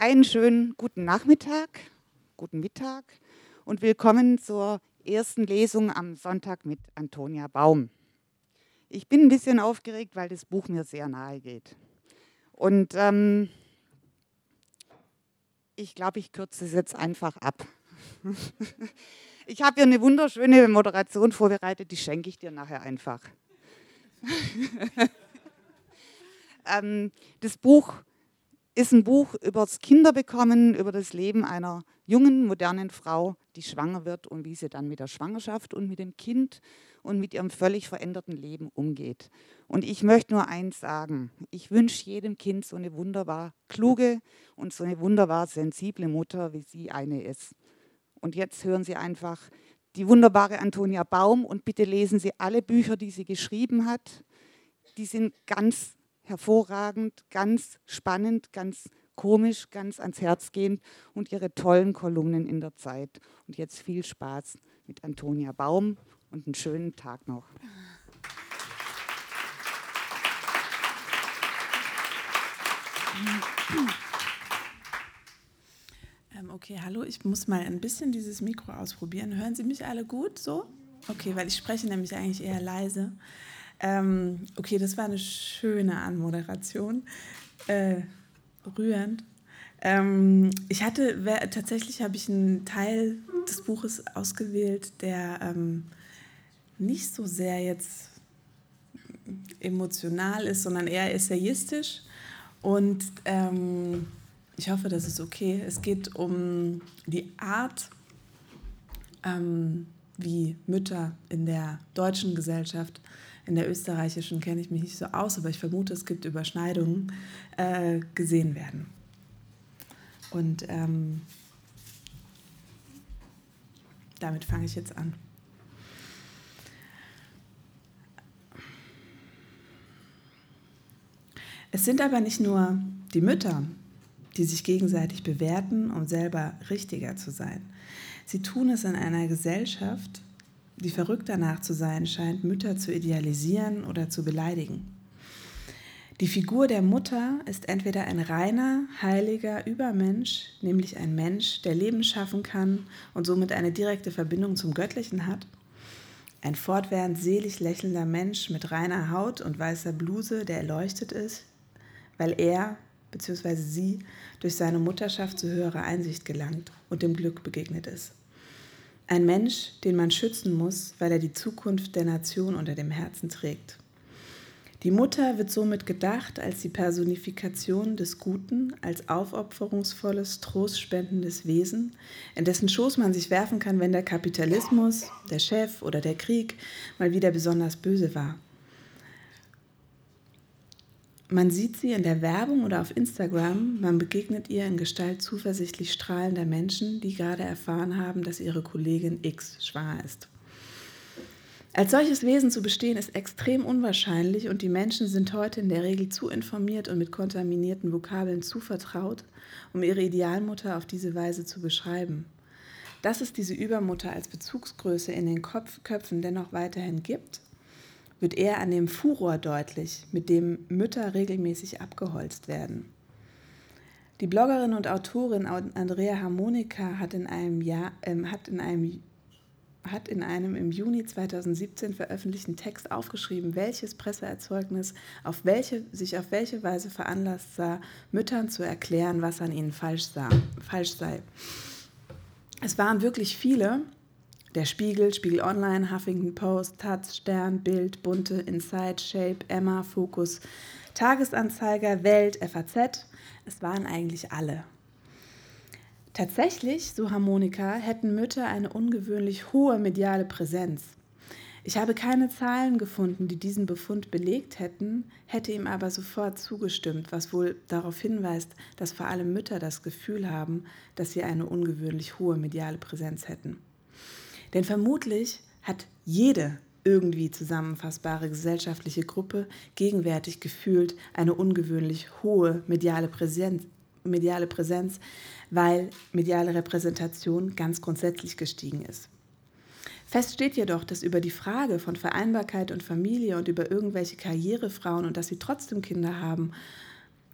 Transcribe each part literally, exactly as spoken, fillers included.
Einen schönen guten Nachmittag, guten Mittag und willkommen zur ersten Lesung am Sonntag mit Antonia Baum. Ich bin ein bisschen aufgeregt, weil das Buch mir sehr nahe geht. Und ähm, ich glaube, ich kürze es jetzt einfach ab. Ich habe hier eine wunderschöne Moderation vorbereitet, die schenke ich dir nachher einfach. ähm, das Buch ist ein Buch über das Kinderbekommen, über das Leben einer jungen, modernen Frau, die schwanger wird und wie sie dann mit der Schwangerschaft und mit dem Kind und mit ihrem völlig veränderten Leben umgeht. Und ich möchte nur eins sagen, ich wünsche jedem Kind so eine wunderbar kluge und so eine wunderbar sensible Mutter, wie sie eine ist. Und jetzt hören Sie einfach die wunderbare Antonia Baum und bitte lesen Sie alle Bücher, die sie geschrieben hat. Die sind ganz hervorragend, ganz spannend, ganz komisch, ganz ans Herz gehend und ihre tollen Kolumnen in der Zeit. Und jetzt viel Spaß mit Antonia Baum und einen schönen Tag noch. Ähm, okay, hallo, ich muss mal ein bisschen dieses Mikro ausprobieren. Hören Sie mich alle gut so? Okay, weil ich spreche nämlich eigentlich eher leise. Ähm, okay, das war eine schöne Anmoderation, äh, rührend. Ähm, ich hatte, wer, tatsächlich habe ich einen Teil des Buches ausgewählt, der ähm, nicht so sehr jetzt emotional ist, sondern eher essayistisch. Und ähm, ich hoffe, das ist okay. Es geht um die Art, ähm, wie Mütter in der deutschen Gesellschaft, in der österreichischen kenne ich mich nicht so aus, aber ich vermute, es gibt Überschneidungen, äh, gesehen werden. Und ähm, damit fange ich jetzt an. Es sind aber nicht nur die Mütter, die sich gegenseitig bewerten, um selber richtiger zu sein. Sie tun es in einer Gesellschaft, die verrückt danach zu sein scheint, Mütter zu idealisieren oder zu beleidigen. Die Figur der Mutter ist entweder ein reiner, heiliger Übermensch, nämlich ein Mensch, der Leben schaffen kann und somit eine direkte Verbindung zum Göttlichen hat, ein fortwährend selig lächelnder Mensch mit reiner Haut und weißer Bluse, der erleuchtet ist, weil er bzw. sie durch seine Mutterschaft zu höherer Einsicht gelangt und dem Glück begegnet ist. Ein Mensch, den man schützen muss, weil er die Zukunft der Nation unter dem Herzen trägt. Die Mutter wird somit gedacht als die Personifikation des Guten, als aufopferungsvolles, trostspendendes Wesen, in dessen Schoß man sich werfen kann, wenn der Kapitalismus, der Chef oder der Krieg mal wieder besonders böse war. Man sieht sie in der Werbung oder auf Instagram, man begegnet ihr in Gestalt zuversichtlich strahlender Menschen, die gerade erfahren haben, dass ihre Kollegin X schwanger ist. Als solches Wesen zu bestehen, ist extrem unwahrscheinlich und die Menschen sind heute in der Regel zu informiert und mit kontaminierten Vokabeln zu vertraut, um ihre Idealmutter auf diese Weise zu beschreiben. Dass es diese Übermutter als Bezugsgröße in den Kopf, Köpfen dennoch weiterhin gibt, wird eher an dem Furor deutlich, mit dem Mütter regelmäßig abgeholzt werden. Die Bloggerin und Autorin Andrea Harmonika hat in einem, Jahr, ähm, hat in einem, hat in einem im Juni zweitausendsiebzehn veröffentlichten Text aufgeschrieben, welches Presseerzeugnis auf welche, sich auf welche Weise veranlasst sah, Müttern zu erklären, was an ihnen falsch, sah, falsch sei. Es waren wirklich viele. Der Spiegel, Spiegel Online, Huffington Post, Taz, Stern, Bild, Bunte, Inside, Shape, Emma, Focus, Tagesanzeiger, Welt, F A Z. Es waren eigentlich alle. Tatsächlich, so Harmonika, hätten Mütter eine ungewöhnlich hohe mediale Präsenz. Ich habe keine Zahlen gefunden, die diesen Befund belegt hätten, hätte ihm aber sofort zugestimmt, was wohl darauf hinweist, dass vor allem Mütter das Gefühl haben, dass sie eine ungewöhnlich hohe mediale Präsenz hätten. Denn vermutlich hat jede irgendwie zusammenfassbare gesellschaftliche Gruppe gegenwärtig gefühlt eine ungewöhnlich hohe mediale Präsenz, mediale Präsenz, weil mediale Repräsentation ganz grundsätzlich gestiegen ist. Fest steht jedoch, dass über die Frage von Vereinbarkeit und Familie und über irgendwelche Karrierefrauen und dass sie trotzdem Kinder haben,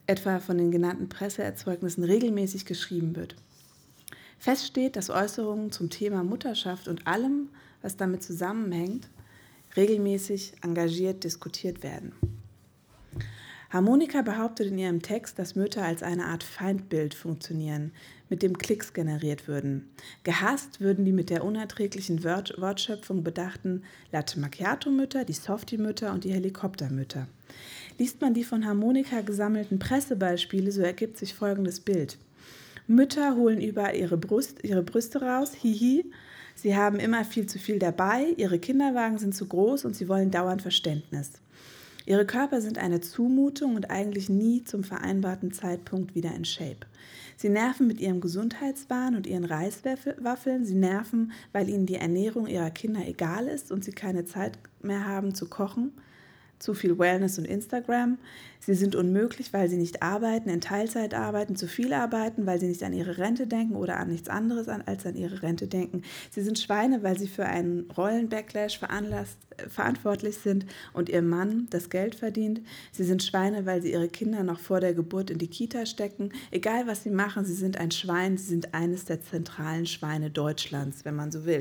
etwa von den genannten Presseerzeugnissen, regelmäßig geschrieben wird. Fest steht, dass Äußerungen zum Thema Mutterschaft und allem, was damit zusammenhängt, regelmäßig engagiert diskutiert werden. Harmonika behauptet in ihrem Text, dass Mütter als eine Art Feindbild funktionieren, mit dem Klicks generiert würden. Gehasst würden die mit der unerträglichen Wort- Wortschöpfung bedachten Latte Macchiato-Mütter, die Softie-Mütter und die Helikoptermütter. Liest man die von Harmonika gesammelten Pressebeispiele, so ergibt sich folgendes Bild. Mütter holen überall ihre, Brust, ihre Brüste raus, hihi. Sie haben immer viel zu viel dabei, ihre Kinderwagen sind zu groß und sie wollen dauernd Verständnis. Ihre Körper sind eine Zumutung und eigentlich nie zum vereinbarten Zeitpunkt wieder in Shape. Sie nerven mit ihrem Gesundheitswahn und ihren Reiswaffeln. Sie nerven, weil ihnen die Ernährung ihrer Kinder egal ist und sie keine Zeit mehr haben zu kochen. Zu viel Wellness und Instagram. Sie sind unmöglich, weil sie nicht arbeiten, in Teilzeit arbeiten, zu viel arbeiten, weil sie nicht an ihre Rente denken oder an nichts anderes als an ihre Rente denken. Sie sind Schweine, weil sie für einen Rollen-Backlash veranlasst, äh, verantwortlich sind und ihr Mann das Geld verdient. Sie sind Schweine, weil sie ihre Kinder noch vor der Geburt in die Kita stecken. Egal, was sie machen, sie sind ein Schwein. Sie sind eines der zentralen Schweine Deutschlands, wenn man so will.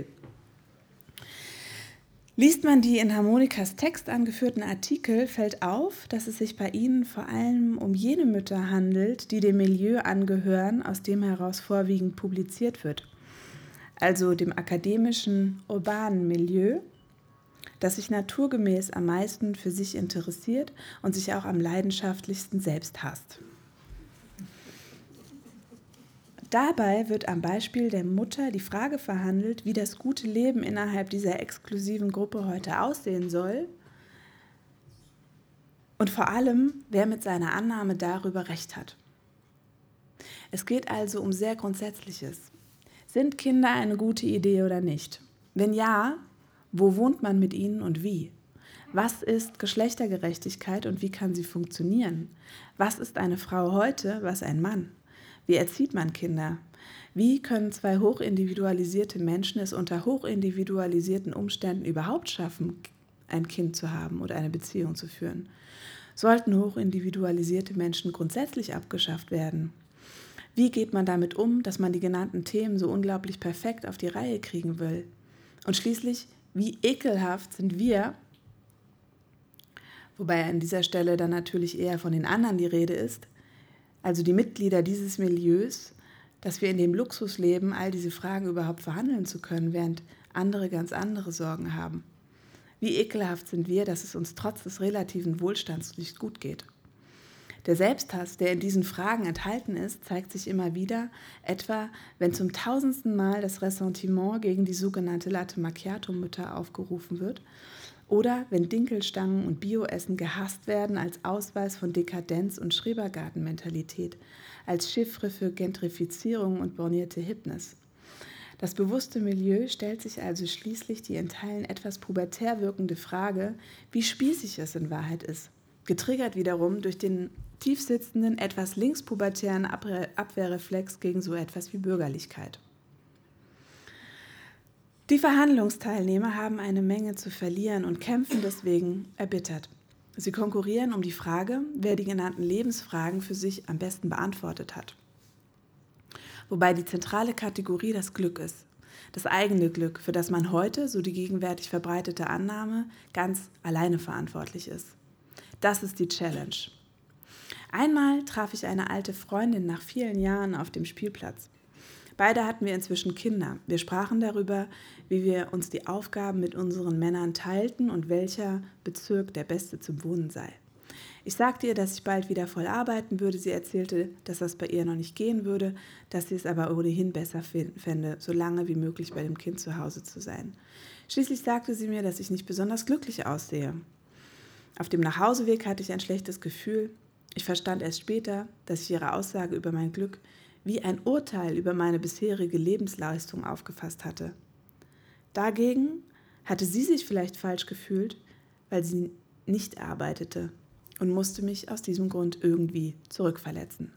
Liest man die in Harmonikas Text angeführten Artikel, fällt auf, dass es sich bei ihnen vor allem um jene Mütter handelt, die dem Milieu angehören, aus dem heraus vorwiegend publiziert wird. Also dem akademischen, urbanen Milieu, das sich naturgemäß am meisten für sich interessiert und sich auch am leidenschaftlichsten selbst hasst. Dabei wird am Beispiel der Mutter die Frage verhandelt, wie das gute Leben innerhalb dieser exklusiven Gruppe heute aussehen soll und vor allem, wer mit seiner Annahme darüber recht hat. Es geht also um sehr Grundsätzliches. Sind Kinder eine gute Idee oder nicht? Wenn ja, wo wohnt man mit ihnen und wie? Was ist Geschlechtergerechtigkeit und wie kann sie funktionieren? Was ist eine Frau heute, was ein Mann? Wie erzieht man Kinder? Wie können zwei hochindividualisierte Menschen es unter hochindividualisierten Umständen überhaupt schaffen, ein Kind zu haben oder eine Beziehung zu führen? Sollten hochindividualisierte Menschen grundsätzlich abgeschafft werden? Wie geht man damit um, dass man die genannten Themen so unglaublich perfekt auf die Reihe kriegen will? Und schließlich, wie ekelhaft sind wir, wobei an dieser Stelle dann natürlich eher von den anderen die Rede ist, also die Mitglieder dieses Milieus, dass wir in dem Luxus leben, all diese Fragen überhaupt verhandeln zu können, während andere ganz andere Sorgen haben. Wie ekelhaft sind wir, dass es uns trotz des relativen Wohlstands nicht gut geht. Der Selbsthass, der in diesen Fragen enthalten ist, zeigt sich immer wieder, etwa wenn zum tausendsten Mal das Ressentiment gegen die sogenannte Latte Macchiato-Mütter aufgerufen wird oder wenn Dinkelstangen und Bioessen gehasst werden als Ausweis von Dekadenz und Schrebergartenmentalität, als Chiffre für Gentrifizierung und bornierte Hipness. Das bewusste Milieu stellt sich also schließlich die in Teilen etwas pubertär wirkende Frage, wie spießig es in Wahrheit ist, getriggert wiederum durch den tiefsitzenden, etwas linkspubertären Abwehrreflex gegen so etwas wie Bürgerlichkeit. Die Verhandlungsteilnehmer haben eine Menge zu verlieren und kämpfen deswegen erbittert. Sie konkurrieren um die Frage, wer die genannten Lebensfragen für sich am besten beantwortet hat. Wobei die zentrale Kategorie das Glück ist. Das eigene Glück, für das man heute, so die gegenwärtig verbreitete Annahme, ganz alleine verantwortlich ist. Das ist die Challenge. Einmal traf ich eine alte Freundin nach vielen Jahren auf dem Spielplatz. Beide hatten wir inzwischen Kinder. Wir sprachen darüber, wie wir uns die Aufgaben mit unseren Männern teilten und welcher Bezirk der beste zum Wohnen sei. Ich sagte ihr, dass ich bald wieder voll arbeiten würde. Sie erzählte, dass das bei ihr noch nicht gehen würde, dass sie es aber ohnehin besser fände, so lange wie möglich bei dem Kind zu Hause zu sein. Schließlich sagte sie mir, dass ich nicht besonders glücklich aussehe. Auf dem Nachhauseweg hatte ich ein schlechtes Gefühl. Ich verstand erst später, dass ich ihre Aussage über mein Glück wie ein Urteil über meine bisherige Lebensleistung aufgefasst hatte. Dagegen hatte sie sich vielleicht falsch gefühlt, weil sie nicht arbeitete und musste mich aus diesem Grund irgendwie zurückverletzen.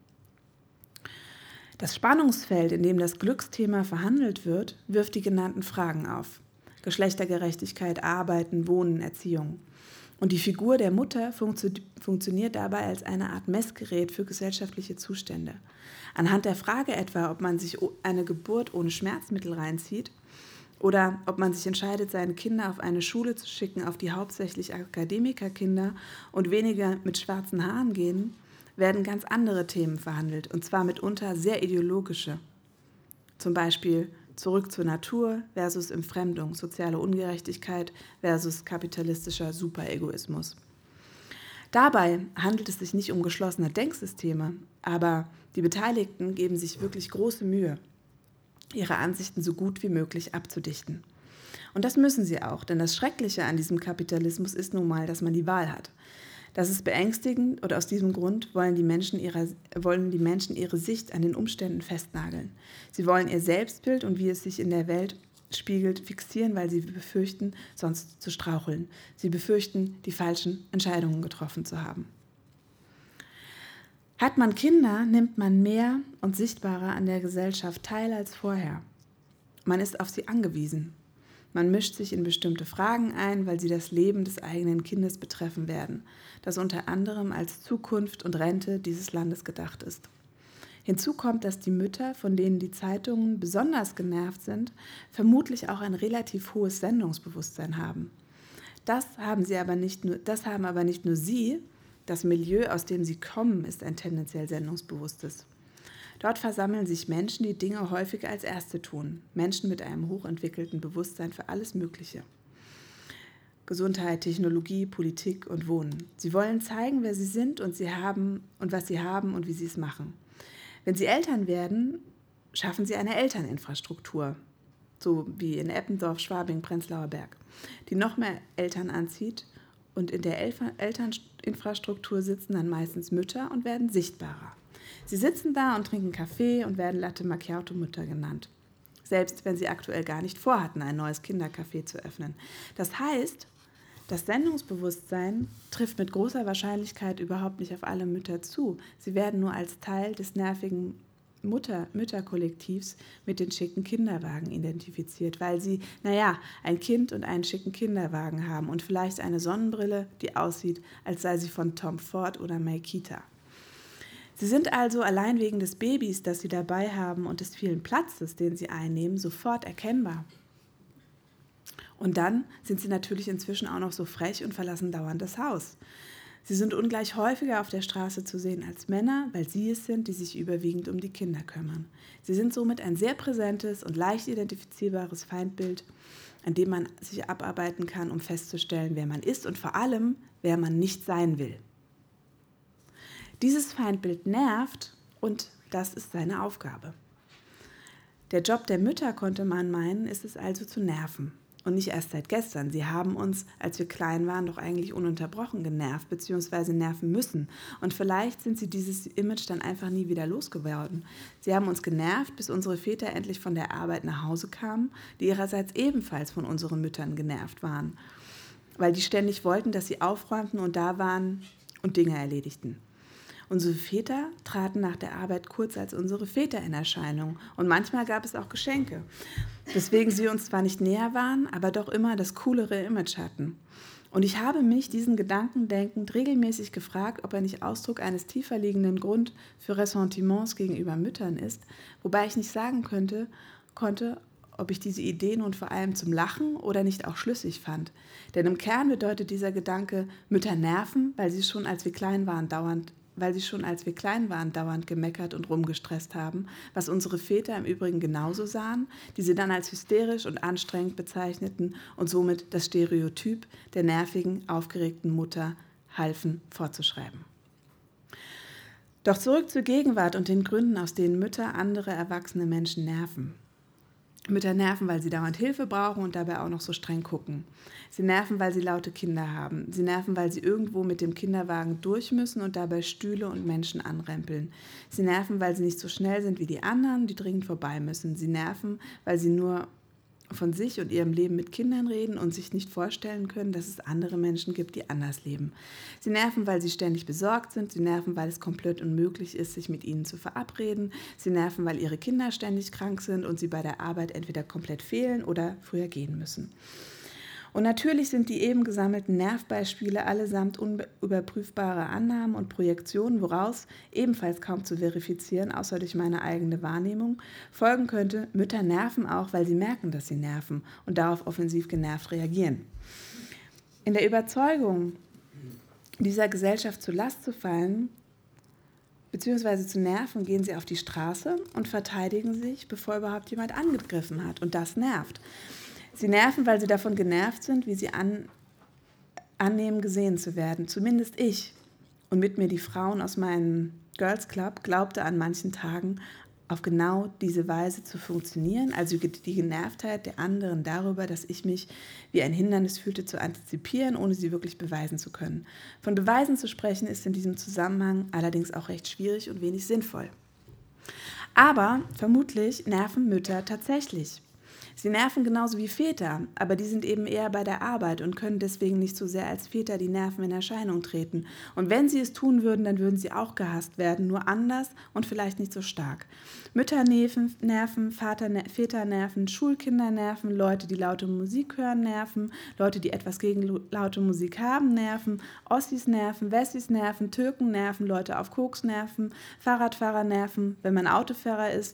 Das Spannungsfeld, in dem das Glücksthema verhandelt wird, wirft die genannten Fragen auf. Geschlechtergerechtigkeit, Arbeiten, Wohnen, Erziehung. Und die Figur der Mutter funktio- funktioniert dabei als eine Art Messgerät für gesellschaftliche Zustände. Anhand der Frage etwa, ob man sich eine Geburt ohne Schmerzmittel reinzieht oder ob man sich entscheidet, seine Kinder auf eine Schule zu schicken, auf die hauptsächlich Akademikerkinder und weniger mit schwarzen Haaren gehen, werden ganz andere Themen verhandelt, und zwar mitunter sehr ideologische. Zum Beispiel zurück zur Natur versus Entfremdung, soziale Ungerechtigkeit versus kapitalistischer Superegoismus. Dabei handelt es sich nicht um geschlossene Denksysteme, aber die Beteiligten geben sich wirklich große Mühe, ihre Ansichten so gut wie möglich abzudichten. Und das müssen sie auch, denn das Schreckliche an diesem Kapitalismus ist nun mal, dass man die Wahl hat. Das ist beängstigend, und aus diesem Grund wollen die Menschen ihre, wollen die Menschen ihre Sicht an den Umständen festnageln. Sie wollen ihr Selbstbild und wie es sich in der Welt spiegelt fixieren, weil sie befürchten, sonst zu straucheln. Sie befürchten, die falschen Entscheidungen getroffen zu haben. Hat man Kinder, nimmt man mehr und sichtbarer an der Gesellschaft teil als vorher. Man ist auf sie angewiesen. Man mischt sich in bestimmte Fragen ein, weil sie das Leben des eigenen Kindes betreffen werden, das unter anderem als Zukunft und Rente dieses Landes gedacht ist. Hinzu kommt, dass die Mütter, von denen die Zeitungen besonders genervt sind, vermutlich auch ein relativ hohes Sendungsbewusstsein haben. Das haben sie aber nicht nur, das haben aber nicht nur sie, das Milieu, aus dem sie kommen, ist ein tendenziell sendungsbewusstes. Dort versammeln sich Menschen, die Dinge häufig als Erste tun. Menschen mit einem hochentwickelten Bewusstsein für alles Mögliche. Gesundheit, Technologie, Politik und Wohnen. Sie wollen zeigen, wer sie sind und, sie haben, und was sie haben und wie sie es machen. Wenn sie Eltern werden, schaffen sie eine Elterninfrastruktur, so wie in Eppendorf, Schwabing, Prenzlauer Berg, die noch mehr Eltern anzieht, und in der Elfer- Elterninfrastruktur sitzen dann meistens Mütter und werden sichtbarer. Sie sitzen da und trinken Kaffee und werden Latte Macchiato-Mütter genannt, selbst wenn sie aktuell gar nicht vorhatten, ein neues Kindercafé zu öffnen. Das heißt, das Sendungsbewusstsein trifft mit großer Wahrscheinlichkeit überhaupt nicht auf alle Mütter zu. Sie werden nur als Teil des nervigen Mutter, Mütterkollektivs mit den schicken Kinderwagen identifiziert, weil sie, naja, ein Kind und einen schicken Kinderwagen haben und vielleicht eine Sonnenbrille, die aussieht, als sei sie von Tom Ford oder Makita. Sie sind also allein wegen des Babys, das sie dabei haben, und des vielen Platzes, den sie einnehmen, sofort erkennbar. Und dann sind sie natürlich inzwischen auch noch so frech und verlassen dauernd das Haus. Sie sind ungleich häufiger auf der Straße zu sehen als Männer, weil sie es sind, die sich überwiegend um die Kinder kümmern. Sie sind somit ein sehr präsentes und leicht identifizierbares Feindbild, an dem man sich abarbeiten kann, um festzustellen, wer man ist und vor allem, wer man nicht sein will. Dieses Feindbild nervt, und das ist seine Aufgabe. Der Job der Mütter, konnte man meinen, ist es also zu nerven. Und nicht erst seit gestern. Sie haben uns, als wir klein waren, doch eigentlich ununterbrochen genervt bzw. nerven müssen. Und vielleicht sind sie dieses Image dann einfach nie wieder losgeworden. Sie haben uns genervt, bis unsere Väter endlich von der Arbeit nach Hause kamen, die ihrerseits ebenfalls von unseren Müttern genervt waren, weil die ständig wollten, dass sie aufräumten und da waren und Dinge erledigten. Unsere Väter traten nach der Arbeit kurz als unsere Väter in Erscheinung, und manchmal gab es auch Geschenke, weswegen sie uns zwar nicht näher waren, aber doch immer das coolere Image hatten. Und ich habe mich diesen Gedanken denkend regelmäßig gefragt, ob er nicht Ausdruck eines tiefer liegenden Grund für Ressentiments gegenüber Müttern ist, wobei ich nicht sagen könnte, konnte, ob ich diese Idee nun vor allem zum Lachen oder nicht auch schlüssig fand. Denn im Kern bedeutet dieser Gedanke, Mütter nerven, weil sie schon als wir klein waren dauernd weil sie schon als wir klein waren dauernd gemeckert und rumgestresst haben, was unsere Väter im Übrigen genauso sahen, die sie dann als hysterisch und anstrengend bezeichneten und somit das Stereotyp der nervigen, aufgeregten Mutter halfen fortzuschreiben. Doch zurück zur Gegenwart und den Gründen, aus denen Mütter andere erwachsene Menschen nerven. Mütter nerven, weil sie dauernd Hilfe brauchen und dabei auch noch so streng gucken. Sie nerven, weil sie laute Kinder haben. Sie nerven, weil sie irgendwo mit dem Kinderwagen durch müssen und dabei Stühle und Menschen anrempeln. Sie nerven, weil sie nicht so schnell sind wie die anderen, die dringend vorbei müssen. Sie nerven, weil sie nur von sich und ihrem Leben mit Kindern reden und sich nicht vorstellen können, dass es andere Menschen gibt, die anders leben. Sie nerven, weil sie ständig besorgt sind. Sie nerven, weil es komplett unmöglich ist, sich mit ihnen zu verabreden. Sie nerven, weil ihre Kinder ständig krank sind und sie bei der Arbeit entweder komplett fehlen oder früher gehen müssen. Und natürlich sind die eben gesammelten Nervbeispiele allesamt unüberprüfbare Annahmen und Projektionen, woraus ebenfalls kaum zu verifizieren, außer durch meine eigene Wahrnehmung, folgen könnte, Mütter nerven auch, weil sie merken, dass sie nerven und darauf offensiv genervt reagieren. In der Überzeugung, dieser Gesellschaft zur Last zu fallen, beziehungsweise zu nerven, gehen sie auf die Straße und verteidigen sich, bevor überhaupt jemand angegriffen hat. Und das nervt. Sie nerven, weil sie davon genervt sind, wie sie an, annehmen, gesehen zu werden. Zumindest ich und mit mir die Frauen aus meinem Girls Club glaubte an manchen Tagen auf genau diese Weise zu funktionieren, also die Genervtheit der anderen darüber, dass ich mich wie ein Hindernis fühlte, zu antizipieren, ohne sie wirklich beweisen zu können. Von Beweisen zu sprechen, ist in diesem Zusammenhang allerdings auch recht schwierig und wenig sinnvoll. Aber vermutlich nerven Mütter tatsächlich. Sie nerven genauso wie Väter, aber die sind eben eher bei der Arbeit und können deswegen nicht so sehr als Väter die Nerven in Erscheinung treten. Und wenn sie es tun würden, dann würden sie auch gehasst werden, nur anders und vielleicht nicht so stark. Mütter nerven, nerven Vater, Väter nerven, Schulkinder nerven, Leute, die laute Musik hören, nerven, Leute, die etwas gegen laute Musik haben, nerven, Ossis nerven, Wessis nerven, Türken nerven, Leute auf Koks nerven, Fahrradfahrer nerven, wenn man Autofahrer ist.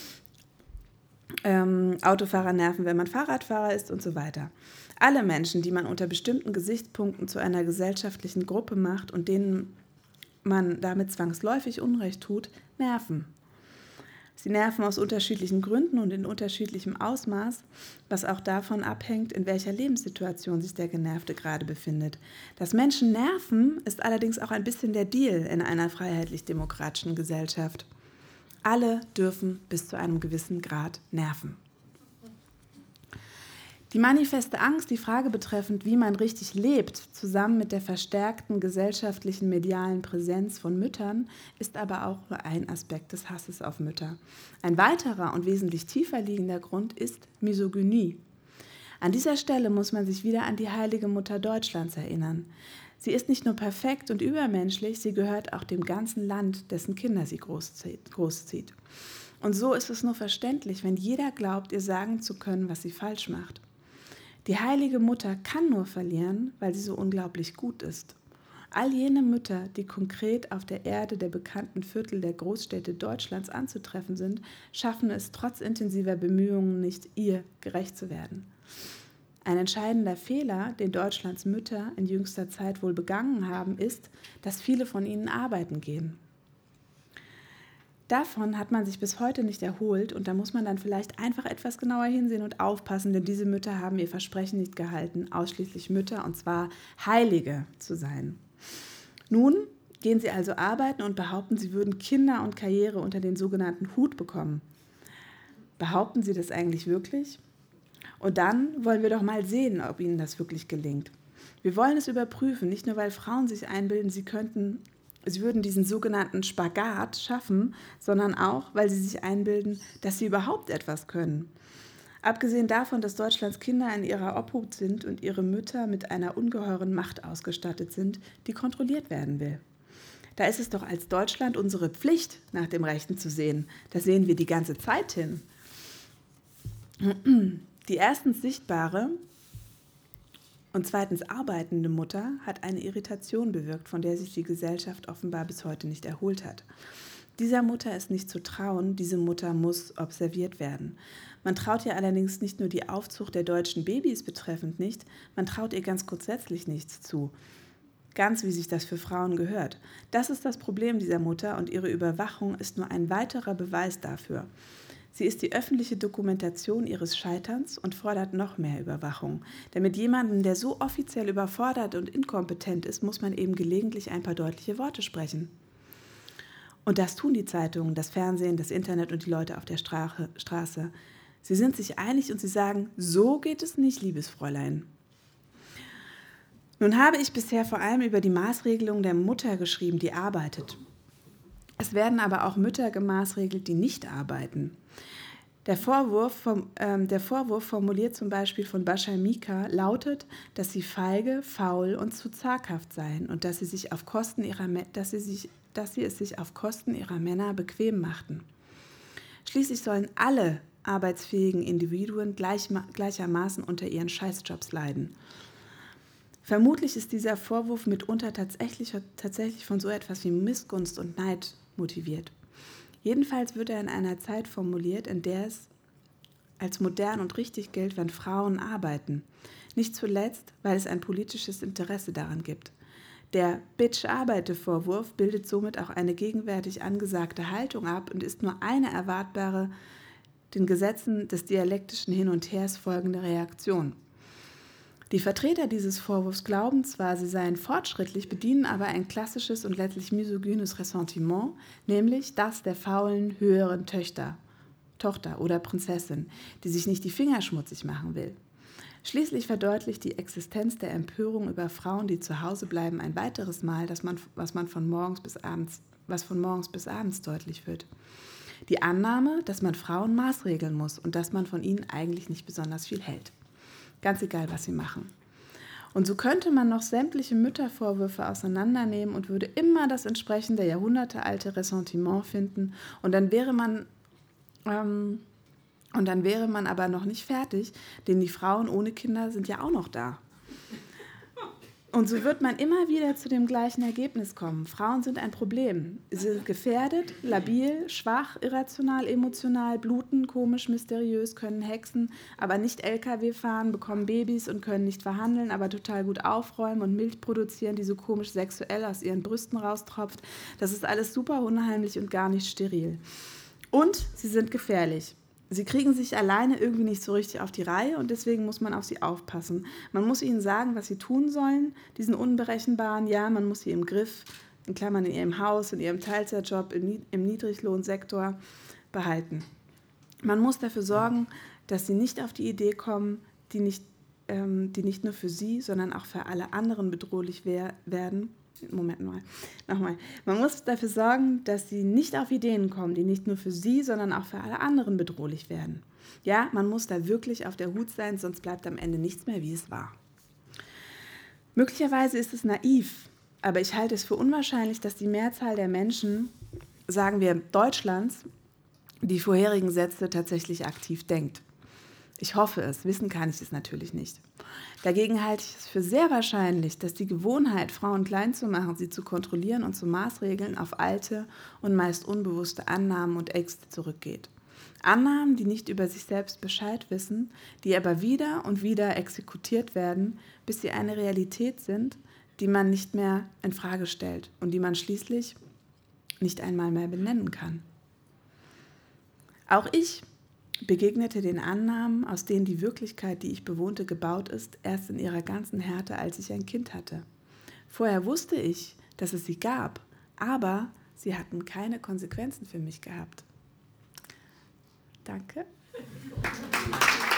Ähm, Autofahrer nerven, wenn man Fahrradfahrer ist und so weiter. Alle Menschen, die man unter bestimmten Gesichtspunkten zu einer gesellschaftlichen Gruppe macht und denen man damit zwangsläufig Unrecht tut, nerven. Sie nerven aus unterschiedlichen Gründen und in unterschiedlichem Ausmaß, was auch davon abhängt, in welcher Lebenssituation sich der Genervte gerade befindet. Dass Menschen nerven, ist allerdings auch ein bisschen der Deal in einer freiheitlich-demokratischen Gesellschaft. Alle dürfen bis zu einem gewissen Grad nerven. Die manifeste Angst, die Frage betreffend, wie man richtig lebt, zusammen mit der verstärkten gesellschaftlichen medialen Präsenz von Müttern, ist aber auch nur ein Aspekt des Hasses auf Mütter. Ein weiterer und wesentlich tiefer liegender Grund ist Misogynie. An dieser Stelle muss man sich wieder an die heilige Mutter Deutschlands erinnern. Sie ist nicht nur perfekt und übermenschlich, sie gehört auch dem ganzen Land, dessen Kinder sie großzieht. großzieht. Und so ist es nur verständlich, wenn jeder glaubt, ihr sagen zu können, was sie falsch macht. Die heilige Mutter kann nur verlieren, weil sie so unglaublich gut ist. All jene Mütter, die konkret auf der Erde der bekannten Viertel der Großstädte Deutschlands anzutreffen sind, schaffen es trotz intensiver Bemühungen nicht, ihr gerecht zu werden. Ein entscheidender Fehler, den Deutschlands Mütter in jüngster Zeit wohl begangen haben, ist, dass viele von ihnen arbeiten gehen. Davon hat man sich bis heute nicht erholt und da muss man dann vielleicht einfach etwas genauer hinsehen und aufpassen, denn diese Mütter haben ihr Versprechen nicht gehalten, ausschließlich Mütter, und zwar Heilige zu sein. Nun gehen sie also arbeiten und behaupten, sie würden Kinder und Karriere unter den sogenannten Hut bekommen. Behaupten sie das eigentlich wirklich? Und dann wollen wir doch mal sehen, ob ihnen das wirklich gelingt. Wir wollen es überprüfen, nicht nur, weil Frauen sich einbilden, sie könnten, sie würden diesen sogenannten Spagat schaffen, sondern auch, weil sie sich einbilden, dass sie überhaupt etwas können. Abgesehen davon, dass Deutschlands Kinder in ihrer Obhut sind und ihre Mütter mit einer ungeheuren Macht ausgestattet sind, die kontrolliert werden will. Da ist es doch als Deutschland unsere Pflicht, nach dem Rechten zu sehen. Da sehen wir die ganze Zeit hin. Die erstens sichtbare und zweitens arbeitende Mutter hat eine Irritation bewirkt, von der sich die Gesellschaft offenbar bis heute nicht erholt hat. Dieser Mutter ist nicht zu trauen, diese Mutter muss observiert werden. Man traut ihr allerdings nicht nur die Aufzucht der deutschen Babys betreffend nicht, man traut ihr ganz grundsätzlich nichts zu. Ganz wie sich das für Frauen gehört. Das ist das Problem dieser Mutter und ihre Überwachung ist nur ein weiterer Beweis dafür. Sie ist die öffentliche Dokumentation ihres Scheiterns und fordert noch mehr Überwachung. Denn mit jemandem, der so offiziell überfordert und inkompetent ist, muss man eben gelegentlich ein paar deutliche Worte sprechen. Und das tun die Zeitungen, das Fernsehen, das Internet und die Leute auf der Straße. Sie sind sich einig und sie sagen, so geht es nicht, liebes Fräulein. Nun habe ich bisher vor allem über die Maßregelung der Mutter geschrieben, die arbeitet. Es werden aber auch Mütter gemaßregelt, die nicht arbeiten. Der Vorwurf, vom, ähm, der Vorwurf, formuliert zum Beispiel von Bascha Mika, lautet, dass sie feige, faul und zu zaghaft seien und dass sie, sich auf Kosten ihrer, dass sie, sich, dass sie es sich auf Kosten ihrer Männer bequem machten. Schließlich sollen alle arbeitsfähigen Individuen gleich, gleichermaßen unter ihren Scheißjobs leiden. Vermutlich ist dieser Vorwurf mitunter tatsächlich, tatsächlich von so etwas wie Missgunst und Neid motiviert. Jedenfalls wird er in einer Zeit formuliert, in der es als modern und richtig gilt, wenn Frauen arbeiten. Nicht zuletzt, weil es ein politisches Interesse daran gibt. Der Bitch-Arbeite-Vorwurf bildet somit auch eine gegenwärtig angesagte Haltung ab und ist nur eine erwartbare, den Gesetzen des dialektischen Hin und Hers folgende Reaktion. Die Vertreter dieses Vorwurfs glauben zwar, sie seien fortschrittlich, bedienen aber ein klassisches und letztlich misogynes Ressentiment, nämlich das der faulen, höheren Töchter, Tochter oder Prinzessin, die sich nicht die Finger schmutzig machen will. Schließlich verdeutlicht die Existenz der Empörung über Frauen, die zu Hause bleiben, ein weiteres Mal, dass man, was, man von morgens bis abends, was von morgens bis abends deutlich wird. Die Annahme, dass man Frauen maßregeln muss und dass man von ihnen eigentlich nicht besonders viel hält. Ganz egal, was sie machen. Und so könnte man noch sämtliche Müttervorwürfe auseinandernehmen und würde immer das entsprechende jahrhundertealte Ressentiment finden. Und dann wäre man, ähm, und dann wäre man aber noch nicht fertig, denn die Frauen ohne Kinder sind ja auch noch da. Und so wird man immer wieder zu dem gleichen Ergebnis kommen. Frauen sind ein Problem. Sie sind gefährdet, labil, schwach, irrational, emotional, bluten, komisch, mysteriös, können hexen, aber nicht L K W fahren, bekommen Babys und können nicht verhandeln, aber total gut aufräumen und Milch produzieren, die so komisch sexuell aus ihren Brüsten raustropft. Das ist alles super unheimlich und gar nicht steril. Und sie sind gefährlich. Sie kriegen sich alleine irgendwie nicht so richtig auf die Reihe und deswegen muss man auf sie aufpassen. Man muss ihnen sagen, was sie tun sollen, diesen unberechenbaren, ja, man muss sie im Griff, in Klammern in ihrem Haus, in ihrem Teilzeitjob, im Niedriglohnsektor behalten. Man muss dafür sorgen, dass sie nicht auf die Idee kommen, die nicht, ähm, die nicht nur für sie, sondern auch für alle anderen bedrohlich wer- werden. Moment mal, nochmal. Man muss dafür sorgen, dass sie nicht auf Ideen kommen, die nicht nur für sie, sondern auch für alle anderen bedrohlich werden. Ja, man muss da wirklich auf der Hut sein, sonst bleibt am Ende nichts mehr, wie es war. Möglicherweise ist es naiv, aber ich halte es für unwahrscheinlich, dass die Mehrzahl der Menschen, sagen wir Deutschlands, die vorherigen Sätze tatsächlich aktiv denkt. Ich hoffe es, wissen kann ich es natürlich nicht. Dagegen halte ich es für sehr wahrscheinlich, dass die Gewohnheit, Frauen klein zu machen, sie zu kontrollieren und zu maßregeln, auf alte und meist unbewusste Annahmen und Ängste zurückgeht. Annahmen, die nicht über sich selbst Bescheid wissen, die aber wieder und wieder exekutiert werden, bis sie eine Realität sind, die man nicht mehr in Frage stellt und die man schließlich nicht einmal mehr benennen kann. Auch ich begegnete den Annahmen, aus denen die Wirklichkeit, die ich bewohnte, gebaut ist, erst in ihrer ganzen Härte, als ich ein Kind hatte. Vorher wusste ich, dass es sie gab, aber sie hatten keine Konsequenzen für mich gehabt. Danke.